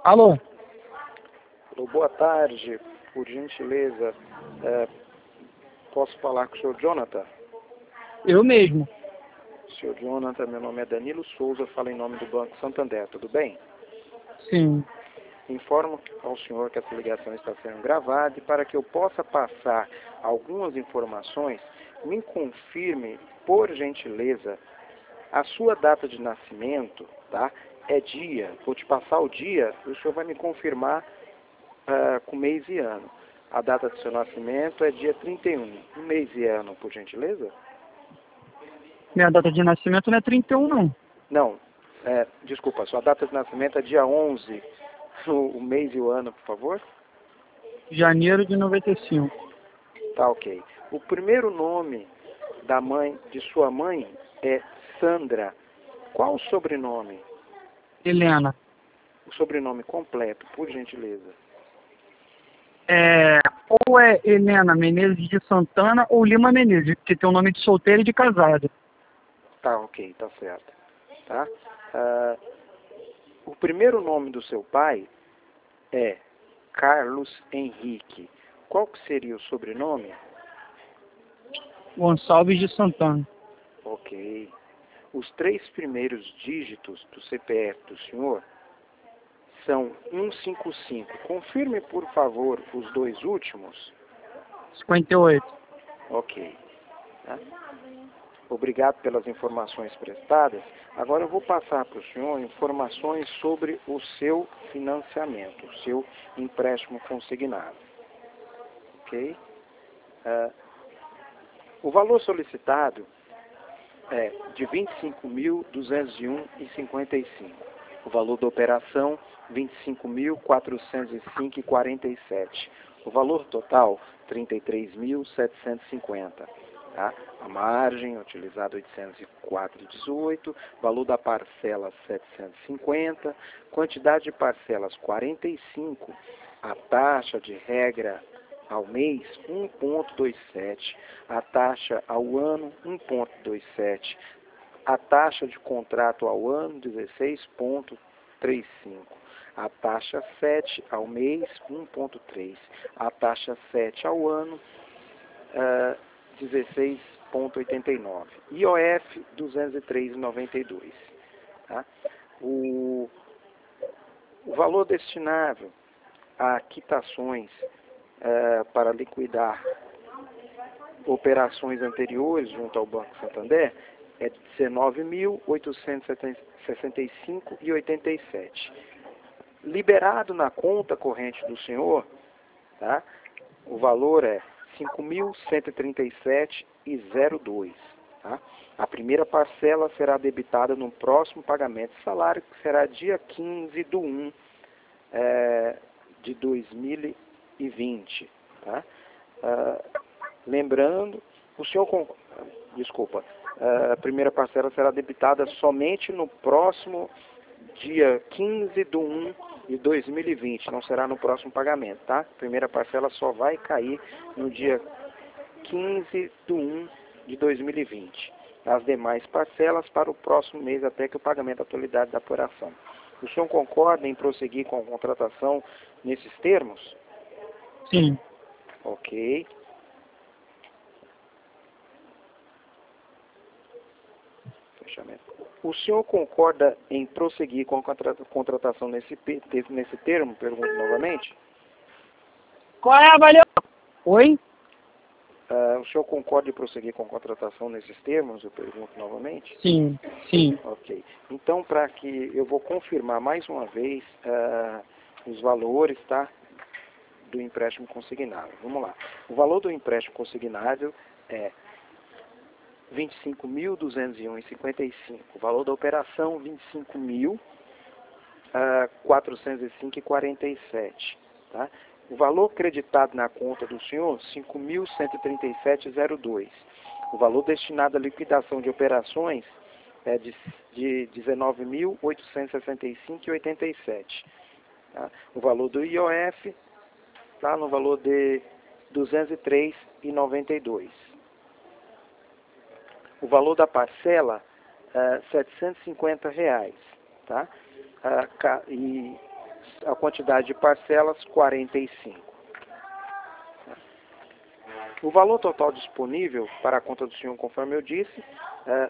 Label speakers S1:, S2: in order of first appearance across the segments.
S1: Alô?
S2: Alô, boa tarde, por gentileza, posso falar com o senhor Jonathan?
S1: Eu mesmo.
S2: Senhor Jonathan, meu nome é Danilo Souza, falo em nome do Banco Santander, tudo bem?
S1: Sim.
S2: Informo ao senhor que essa ligação está sendo gravada e para que eu possa passar algumas informações, me confirme, por gentileza, a sua data de nascimento, tá? É dia, vou te passar o dia, o senhor vai me confirmar com mês e ano. A data do seu nascimento é dia 31. Um mês e ano, por gentileza?
S1: Minha data de nascimento não é 31, não.
S2: Não, desculpa, sua data de nascimento é dia 11. O mês e o ano, por favor?
S1: Janeiro de 95.
S2: Tá, ok. O primeiro nome de sua mãe é Sandra. Qual o sobrenome?
S1: Helena.
S2: O sobrenome completo, por gentileza.
S1: Ou é Helena Menezes de Santana ou Lima Menezes, porque tem o nome de solteira e de casada.
S2: Tá, ok, tá certo. Tá? O primeiro nome do seu pai é Carlos Henrique. Qual que seria o sobrenome?
S1: Gonçalves de Santana.
S2: Ok. Os 3 primeiros dígitos do CPF do senhor são 155. Confirme, por favor, os 2 últimos.
S1: 58.
S2: Ok. Tá? Obrigado pelas informações prestadas. Agora eu vou passar para o senhor informações sobre o seu financiamento, o seu empréstimo consignado. Ok? O valor solicitado é de R$ 25.201,55. O valor da operação, R$ 25.405,47. O valor total, R$ 33.750. Tá? A margem utilizada, R$ 804,18. Valor da parcela, R$ 750. Quantidade de parcelas, 45. A taxa de regra ao mês, 1,27. A taxa ao ano, 1,27. A taxa de contrato ao ano, 16,35. A taxa 7 ao mês, 1,3. A taxa 7 ao ano, 16,89. IOF, 203,92. Tá? O valor destinável a quitações para liquidar operações anteriores junto ao Banco Santander é de R$ 19.865,87. Liberado na conta corrente do senhor, tá? O valor é R$ 5.137,02. Tá? A primeira parcela será debitada no próximo pagamento de salário, que será dia 15/1 de 2020. Tá? Lembrando, a primeira parcela será debitada somente no próximo dia 15/1 de 2020, não será no próximo pagamento, tá? A primeira parcela só vai cair no dia 15/1 de 2020. As demais parcelas para o próximo mês, até que o pagamento da totalidade da operação. O senhor concorda em prosseguir com a contratação nesses termos?
S1: Sim.
S2: Ok. Fechamento. O senhor concorda em prosseguir com a contratação nesse termo? Pergunto novamente.
S1: Qual é, valeu? Oi?
S2: O senhor concorda em prosseguir com a contratação nesses termos? Eu pergunto novamente.
S1: Sim, sim.
S2: Ok. Então, para que eu vou confirmar mais uma vez os valores, tá, do empréstimo consignado. Vamos lá. O valor do empréstimo consignado é R$ 25.201,55. O valor da operação, R$ 25.405,47. Tá? O valor creditado na conta do senhor, R$ 5.137,02. O valor destinado à liquidação de operações é de R$ 19.865,87. Tá? O valor do IOF está no valor de R$ 203,92. O valor da parcela é R$ 750, tá? E A quantidade de parcelas, 45. O valor total disponível para a conta do senhor, conforme eu disse, é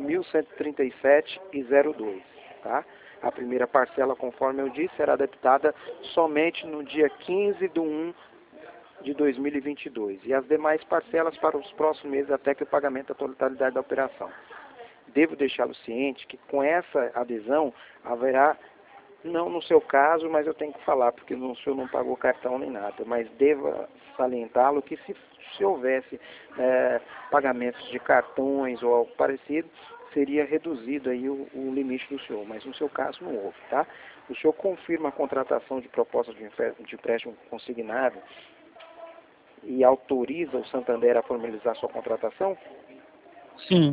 S2: 5.137,02. Tá? A primeira parcela, conforme eu disse, será debitada somente no dia 15 de 1 de 2022. E as demais parcelas para os próximos meses até que o pagamento da totalidade da operação. Devo deixá-lo ciente que com essa adesão haverá, não no seu caso, mas eu tenho que falar, porque o senhor não pagou cartão nem nada, mas devo salientá-lo que se houvesse pagamentos de cartões ou algo parecido, seria reduzido aí o limite do senhor, mas no seu caso não houve, tá? O senhor confirma a contratação de proposta de empréstimo consignado e autoriza o Santander a formalizar sua contratação?
S1: Sim.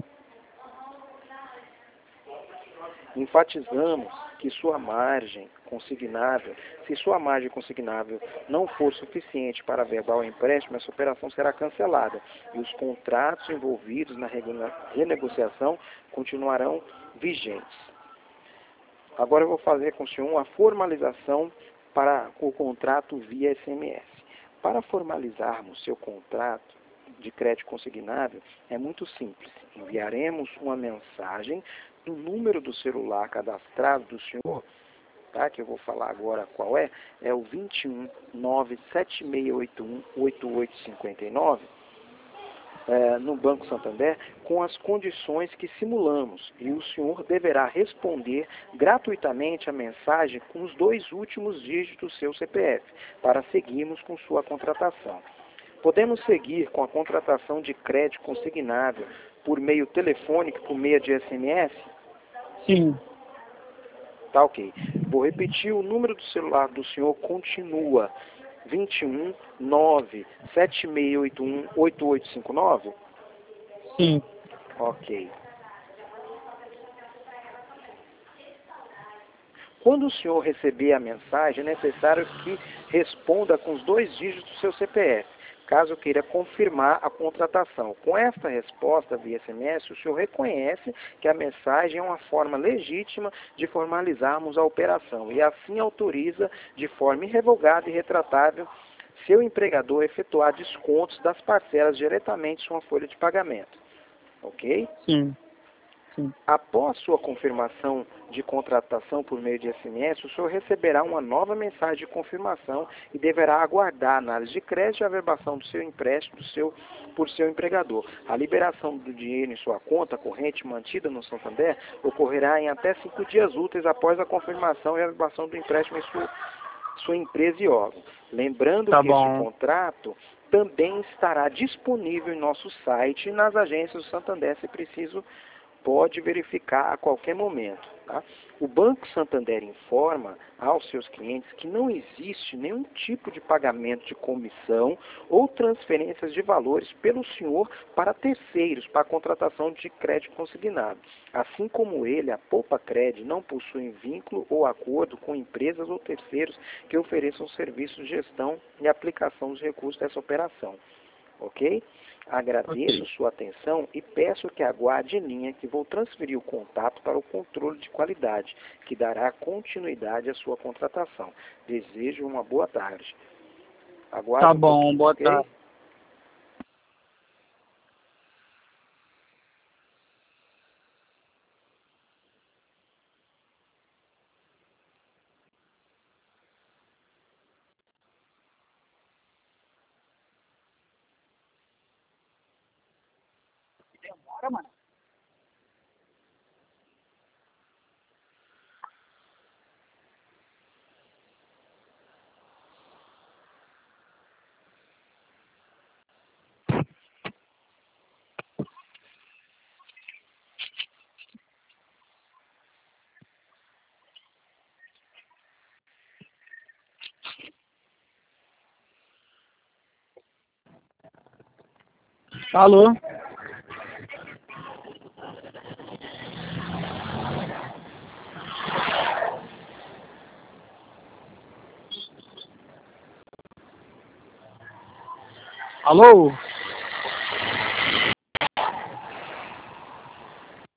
S2: Enfatizamos que sua margem consignável, se sua margem consignável não for suficiente para averbar o empréstimo, essa operação será cancelada e os contratos envolvidos na renegociação continuarão vigentes. Agora eu vou fazer com o senhor uma formalização para o contrato via SMS. Para formalizarmos seu contrato de crédito consignável, é muito simples. Enviaremos uma mensagem no número do celular cadastrado do senhor, tá? Que eu vou falar agora qual é o 21 97681 8859, no Banco Santander, com as condições que simulamos, e o senhor deverá responder gratuitamente a mensagem com os 2 últimos dígitos do seu CPF, para seguirmos com sua contratação. Podemos seguir com a contratação de crédito consignável por meio telefônico, por meio de SMS?
S1: Sim.
S2: Tá, ok. Vou repetir, o número do celular do senhor continua 21 97681 8859?
S1: Sim.
S2: Ok. Quando o senhor receber a mensagem, é necessário que responda com os 2 dígitos do seu CPF, caso queira confirmar a contratação. Com esta resposta via SMS, o senhor reconhece que a mensagem é uma forma legítima de formalizarmos a operação e assim autoriza de forma irrevogada e retratável seu empregador a efetuar descontos das parcelas diretamente em sua folha de pagamento. Ok?
S1: Sim. Sim.
S2: Após sua confirmação de contratação por meio de SMS, o senhor receberá uma nova mensagem de confirmação e deverá aguardar a análise de crédito e a averbação do seu empréstimo por seu empregador. A liberação do dinheiro em sua conta corrente mantida no Santander ocorrerá em até 5 dias úteis após a confirmação e a averbação do empréstimo em sua empresa e órgão. Lembrando
S1: Tá
S2: que este
S1: bom.
S2: contrato também estará disponível em nosso site e nas agências do Santander, se preciso, pode verificar a qualquer momento. Tá? O Banco Santander informa aos seus clientes que não existe nenhum tipo de pagamento de comissão ou transferências de valores pelo senhor para terceiros para a contratação de crédito consignado. Assim como ele, a Poupacred não possui vínculo ou acordo com empresas ou terceiros que ofereçam serviços de gestão e aplicação dos recursos dessa operação. Ok? Agradeço sua atenção e peço que aguarde em linha que vou transferir o contato para o controle de qualidade, que dará continuidade à sua contratação. Desejo uma boa tarde. Aguarde
S1: Tá
S2: um
S1: bom,
S2: pouquinho,
S1: boa
S2: ok?
S1: tarde. Demora, mano. Alô? Alô?